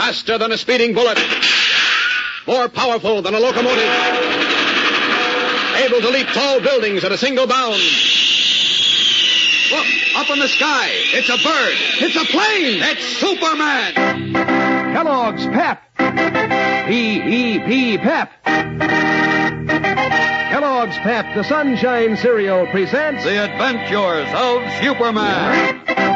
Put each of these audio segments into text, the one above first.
Faster than a speeding bullet. More powerful than a locomotive. Able to leap tall buildings at a single bound. Look, up in the sky. It's a bird. It's a plane. It's Superman. Kellogg's Pep. P-E-P Pep. Kellogg's Pep, the Sunshine Cereal, presents The Adventures of Superman.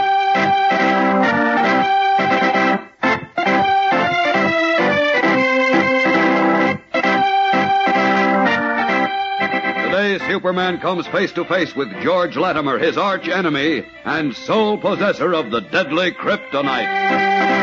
Today, Superman comes face to face with George Latimer, his arch enemy and sole possessor of the deadly kryptonite.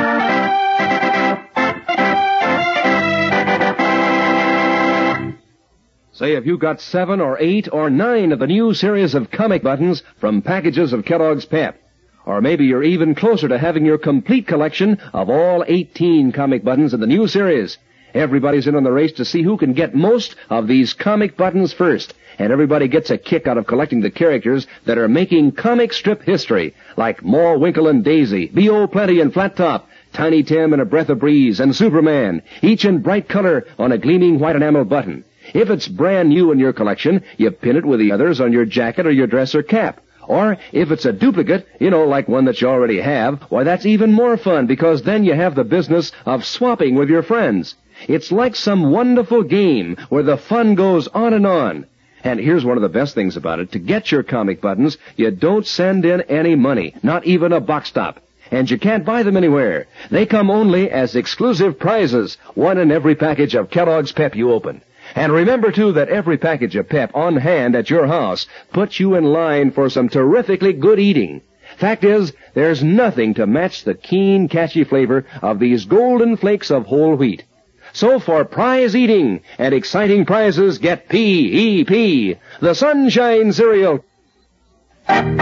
Say, if you got 7 or 8 or 9 of the new series of comic buttons from packages of Kellogg's Pep. Or maybe you're even closer to having your complete collection of all 18 comic buttons in the new series. Everybody's in on the race to see who can get most of these comic buttons first. And everybody gets a kick out of collecting the characters that are making comic strip history, like Ma, Winkle and Daisy, B.O. Plenty and Flat Top, Tiny Tim and A Breath of Breeze, and Superman, each in bright color on a gleaming white enamel button. If it's brand new in your collection, you pin it with the others on your jacket or your dress or cap. Or if it's a duplicate, like one that you already have, why, that's even more fun, because then you have the business of swapping with your friends. It's like some wonderful game where the fun goes on and on. And here's one of the best things about it. To get your comic buttons, you don't send in any money, not even a box top. And you can't buy them anywhere. They come only as exclusive prizes, one in every package of Kellogg's Pep you open. And remember, too, that every package of Pep on hand at your house puts you in line for some terrifically good eating. Fact is, there's nothing to match the keen, catchy flavor of these golden flakes of whole wheat. So for prize eating and exciting prizes, get P.E.P., the Sunshine Cereal. And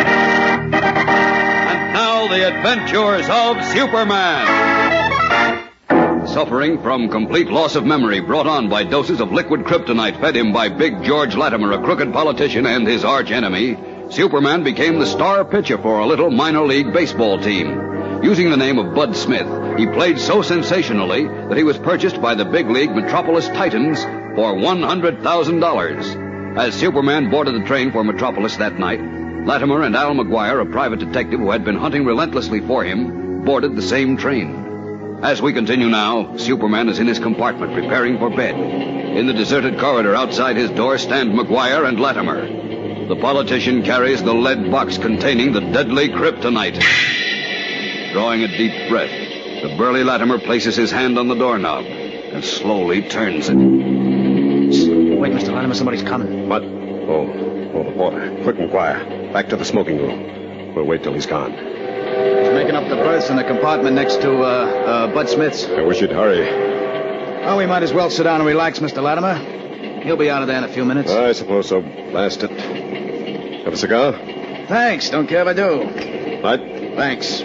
now, the Adventures of Superman. Suffering from complete loss of memory brought on by doses of liquid kryptonite fed him by Big George Latimer, a crooked politician and his arch enemy, Superman became the star pitcher for a little minor league baseball team. Using the name of Bud Smith, he played so sensationally that he was purchased by the big league Metropolis Titans for $100,000. As Superman boarded the train for Metropolis that night, Latimer and Al McGuire, a private detective who had been hunting relentlessly for him, boarded the same train. As we continue now, Superman is in his compartment preparing for bed. In the deserted corridor outside his door stand McGuire and Latimer. The politician carries the lead box containing the deadly kryptonite. Drawing a deep breath, the burly Latimer places his hand on the doorknob and slowly turns it. Wait, Mr. Latimer, somebody's coming. What? Oh, the porter. Quick, McGuire. Back to the smoking room. We'll wait till he's gone. He's making up the berths in the compartment next to, Bud Smith's. I wish you'd hurry. Oh, we might as well sit down and relax, Mr. Latimer. He'll be out of there in a few minutes. I suppose so. Blast it. Have a cigar? Thanks. Don't care if I do. Light? Thanks.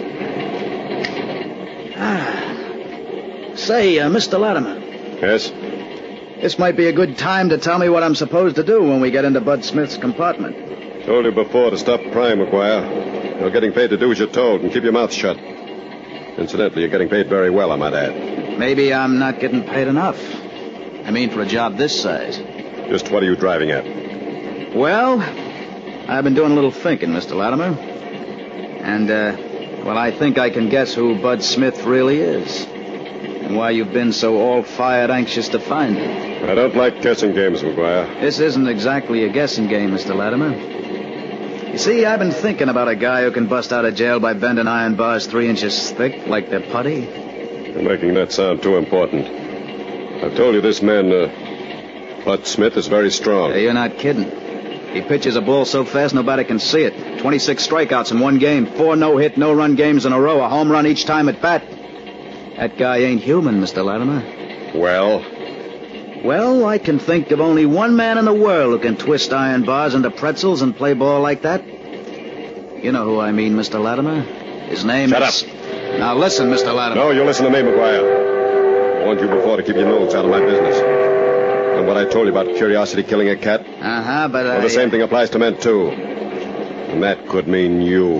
Say, Mr. Latimer. Yes? This might be a good time to tell me what I'm supposed to do when we get into Bud Smith's compartment. Told you before to stop prying, McGuire. You're getting paid to do as you're told and keep your mouth shut. Incidentally, you're getting paid very well, I might add. Maybe I'm not getting paid enough. I mean, for a job this size. Just what are you driving at? Well, I've been doing a little thinking, Mr. Latimer. And, I think I can guess who Bud Smith really is. And why you've been so all-fired anxious to find him. I don't like guessing games, McGuire. This isn't exactly a guessing game, Mr. Latimer. You see, I've been thinking about a guy who can bust out of jail by bending iron bars 3 inches thick like they're putty. You're making that sound too important. I've told you this man, Bud Smith, is very strong. You're not kidding. He pitches a ball so fast nobody can see it. 26 strikeouts in one game, 4 no-hit, no-run games in a row, a home run each time at bat. That guy ain't human, Mr. Latimer. Well? Well, I can think of only one man in the world who can twist iron bars into pretzels and play ball like that. You know who I mean, Mr. Latimer. His name Shut is... up. Now listen, Mr. Latimer. No, you listen to me, McGuire. I warned you before to keep your nose out of my business. And what I told you about curiosity killing a cat? But well, the same thing applies to men, too. And that could mean you.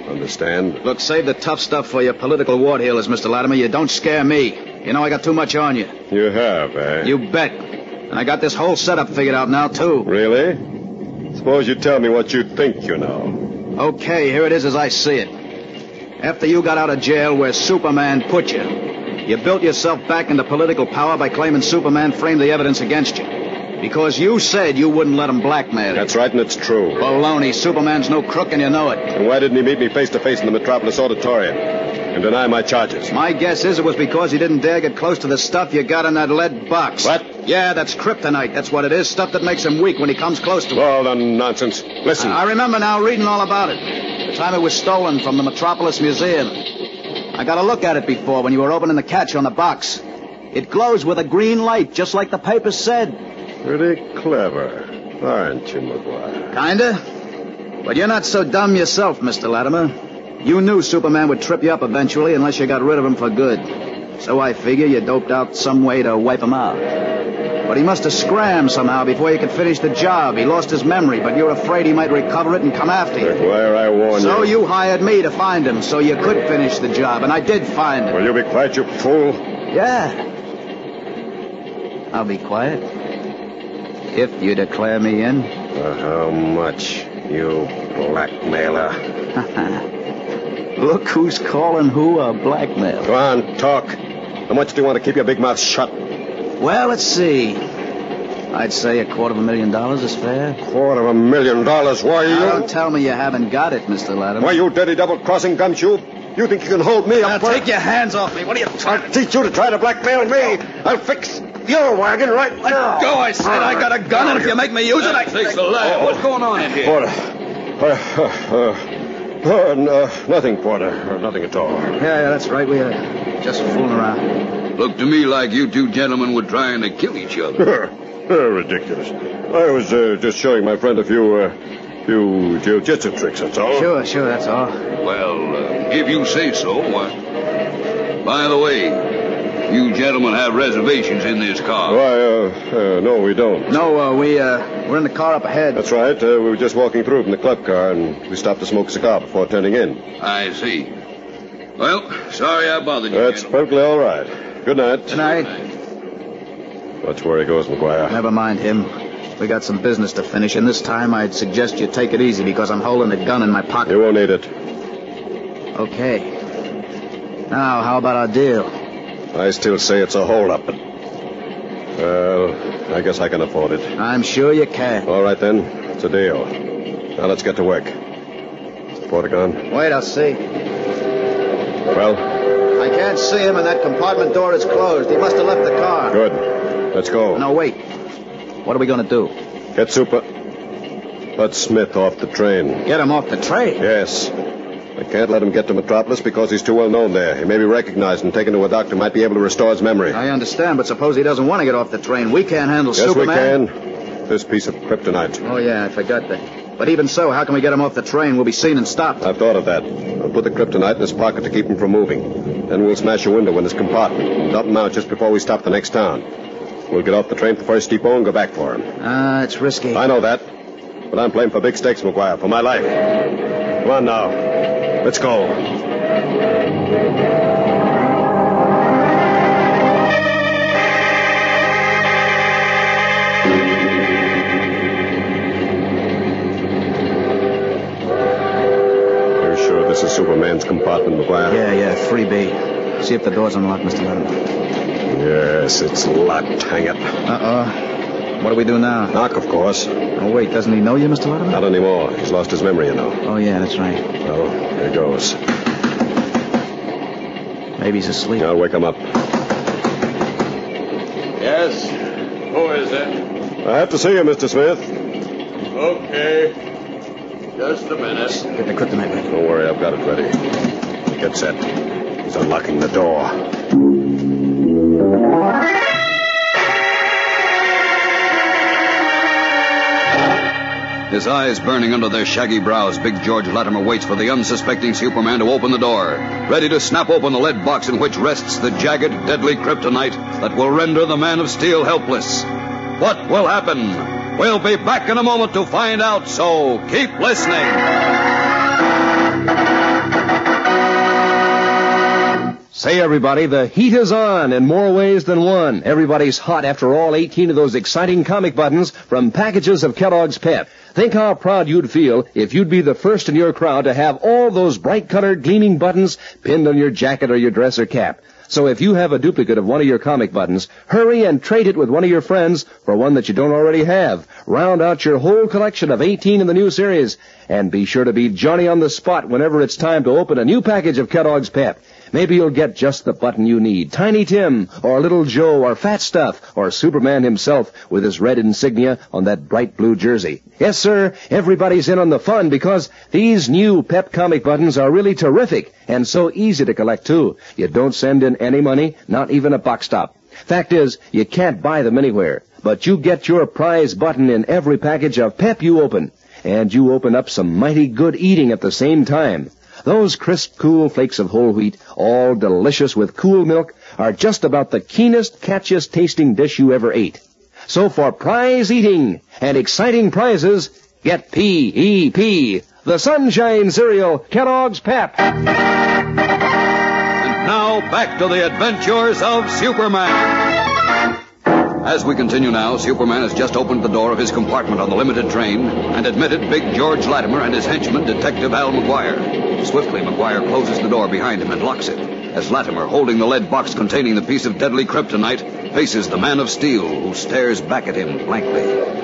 Understand? Look, save the tough stuff for your political ward heelers, Mr. Latimer. You don't scare me. You know I got too much on you. You have, eh? You bet. And I got this whole setup figured out now, too. Really? Suppose you tell me what you think you know. Okay, here it is as I see it. After you got out of jail where Superman put you, you built yourself back into political power by claiming Superman framed the evidence against you. Because you said you wouldn't let him blackmail you. That's right, and it's true. Baloney. Superman's no crook, and you know it. And why didn't he meet me face-to-face in the Metropolis Auditorium and deny my charges? My guess is it was because you didn't dare get close to the stuff you got in that lead box. What? Yeah, that's kryptonite. That's what it is. Stuff that makes him weak when he comes close to it. All the nonsense. Listen. I remember now reading all about it. The time it was stolen from the Metropolis Museum. I got a look at it before when you were opening the catch on the box. It glows with a green light, just like the paper said. Pretty clever, aren't you, McGuire? Kinda. But you're not so dumb yourself, Mr. Latimer. You knew Superman would trip you up eventually unless you got rid of him for good. So I figure you doped out some way to wipe him out. But he must have scrammed somehow before you could finish the job. He lost his memory, but you're afraid he might recover it and come after you. McGuire, I warn you. So you hired me to find him so you could finish the job, and I did find him. Will you be quiet, you fool? Yeah. I'll be quiet. If you declare me in. For how much, you blackmailer? Look who's calling who a blackmailer. Go on, talk. How much do you want to keep your big mouth shut? Well, let's see. I'd say $250,000 is fair. $250,000, why you? Don't tell me you haven't got it, Mr. Latimer. Why, you dirty double-crossing gumshoe? You think you can hold me up? Now, take your hands off me. What are you trying I'll teach you to try to blackmail me. I'll fix your wagon right now. Go, I said. I got a gun, and if you make me use it, I Takes the lad. What's going on in here? Porter. Nothing, Porter. Nothing at all. Yeah, that's right. We are just fooling around. Looked to me like you two gentlemen were trying to kill each other. Ridiculous. I was just showing my friend a few jiu-jitsu tricks, that's all. Sure, that's all. Well, if you say so, why? By the way, you gentlemen have reservations in this car. Why, no, we don't. No, we're in the car up ahead. That's right. We were just walking through from the club car, and we stopped to smoke a cigar before turning in. I see. Well, sorry I bothered you. That's perfectly all right. Good night. Good night. Watch where he goes, McGuire. Never mind him. We got some business to finish, and this time I'd suggest you take it easy because I'm holding a gun in my pocket. You won't need it. Okay. Now, how about our deal? I still say it's a hold-up, but... Well, I guess I can afford it. I'm sure you can. All right, then. It's a deal. Now, let's get to work. Is the porter gone? Wait, I'll see. Well? I can't see him, and that compartment door is closed. He must have left the car. Good. Let's go. No, wait. What are we going to do? Get Bud Smith off the train. Get him off the train? Yes. I can't let him get to Metropolis because he's too well known there. He may be recognized and taken to a doctor who might be able to restore his memory. I understand, but suppose he doesn't want to get off the train. We can't handle Superman. Yes, we can. This piece of kryptonite. Oh, yeah, I forgot that. But even so, how can we get him off the train? We'll be seen and stopped. I've thought of that. I'll put the kryptonite in his pocket to keep him from moving. Then we'll smash a window in his compartment and dump him out just before we stop the next town. We'll get off the train at the first depot and go back for him. It's risky. I know that. But I'm playing for big stakes, McGuire, for my life. Come on now. Let's go. You're sure this is Superman's compartment, McGuire? Yeah, 3B. See if the door's unlocked, Mr. Latimer. Yes, it's locked. Hang it. What do we do now? Knock, of course. Oh, wait, doesn't he know you, Mr. Latimer? Not anymore. He's lost his memory, you know. Oh, yeah, that's right. Well, here goes. Maybe he's asleep. I'll wake him up. Yes? Who is it? I have to see you, Mr. Smith. Okay. Just a minute. Get the kryptonite ready. Don't worry, I've got it ready. Get set. He's unlocking the door. His eyes burning under their shaggy brows, Big George Latimer waits for the unsuspecting Superman to open the door, ready to snap open the lead box in which rests the jagged, deadly kryptonite that will render the Man of Steel helpless. What will happen? We'll be back in a moment to find out, so keep listening. Say, everybody, the heat is on in more ways than one. Everybody's hot after all 18 of those exciting comic buttons from packages of Kellogg's Pep. Think how proud you'd feel if you'd be the first in your crowd to have all those bright-colored, gleaming buttons pinned on your jacket or your dress or cap. So if you have a duplicate of one of your comic buttons, hurry and trade it with one of your friends for one that you don't already have. Round out your whole collection of 18 in the new series. And be sure to be Johnny on the spot whenever it's time to open a new package of Kellogg's Pep. Maybe you'll get just the button you need. Tiny Tim, or Little Joe, or Fat Stuff, or Superman himself with his red insignia on that bright blue jersey. Yes, sir, everybody's in on the fun because these new Pep comic buttons are really terrific and so easy to collect, too. You don't send in any money, not even a box top. Fact is, you can't buy them anywhere, but you get your prize button in every package of Pep you open, and you open up some mighty good eating at the same time. Those crisp, cool flakes of whole wheat, all delicious with cool milk, are just about the keenest, catchiest tasting dish you ever ate. So for prize eating and exciting prizes, get P.E.P., the Sunshine Cereal, Kellogg's Pep. And now, back to the adventures of Superman. As we continue now, Superman has just opened the door of his compartment on the limited train and admitted Big George Latimer and his henchman, Detective Al McGuire. Swiftly, McGuire closes the door behind him and locks it, as Latimer, holding the lead box containing the piece of deadly kryptonite, faces the Man of Steel, who stares back at him blankly.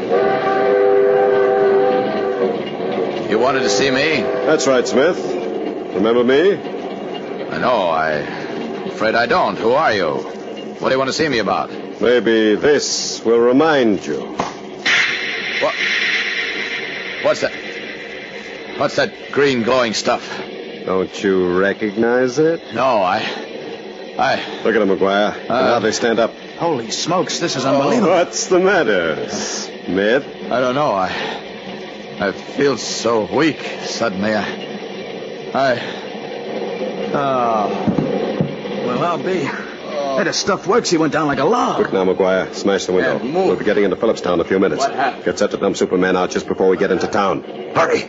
You wanted to see me? That's right, Smith. Remember me? No, I'm afraid I don't. Who are you? What do you want to see me about? Maybe this will remind you. What? What's that? What's that green glowing stuff? Don't you recognize it? No, I... Look at him, McGuire. Now they stand up. Holy smokes, this is unbelievable. What's the matter, Smith? I don't know. I feel so weak suddenly. Well, I'll be. Hey, the stuff works. He went down like a log. Quick now, McGuire. Smash the window. Yeah, move. We'll be getting into Phillipstown in a few minutes. What happened? Get set to dump Superman out just before we get into town. Hurry!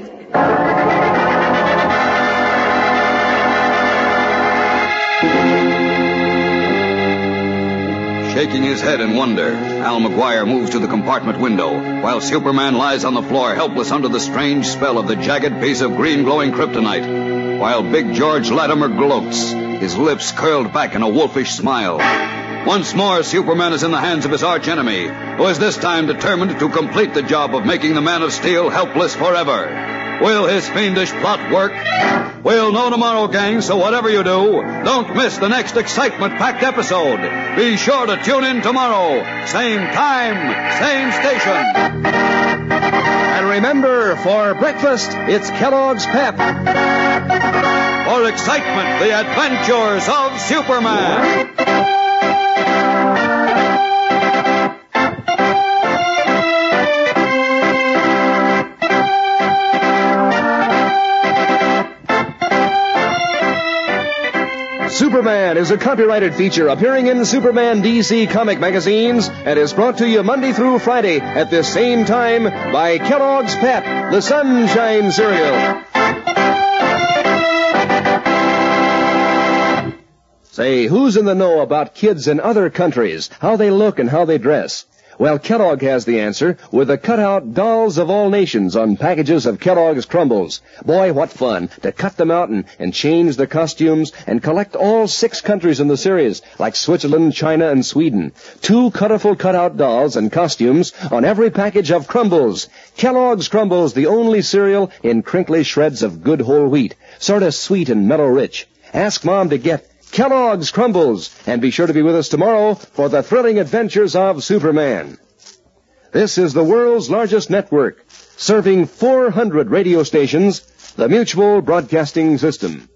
Shaking his head in wonder, Al McGuire moves to the compartment window, while Superman lies on the floor helpless under the strange spell of the jagged piece of green glowing kryptonite, while Big George Latimer gloats, his lips curled back in a wolfish smile. Once more, Superman is in the hands of his archenemy, who is this time determined to complete the job of making the Man of Steel helpless forever. Will his fiendish plot work? We'll know tomorrow, gang, so whatever you do, don't miss the next excitement-packed episode. Be sure to tune in tomorrow. Same time, same station. And remember, for breakfast, it's Kellogg's Pep. For excitement, the adventures of Superman. Superman is a copyrighted feature appearing in Superman DC comic magazines and is brought to you Monday through Friday at this same time by Kellogg's Pep, the Sunshine Cereal. Say, who's in the know about kids in other countries, how they look and how they dress? Well, Kellogg has the answer with the cut-out dolls of all nations on packages of Kellogg's Crumbles. Boy, what fun to cut them out and change the costumes and collect all 6 countries in the series, like Switzerland, China, and Sweden. 2 colorful cut-out dolls and costumes on every package of Crumbles. Kellogg's Crumbles, the only cereal in crinkly shreds of good whole wheat, sort of sweet and mellow rich. Ask Mom to get Kellogg's Crumbles, and be sure to be with us tomorrow for the thrilling adventures of Superman. This is the world's largest network, serving 400 radio stations, the Mutual Broadcasting System.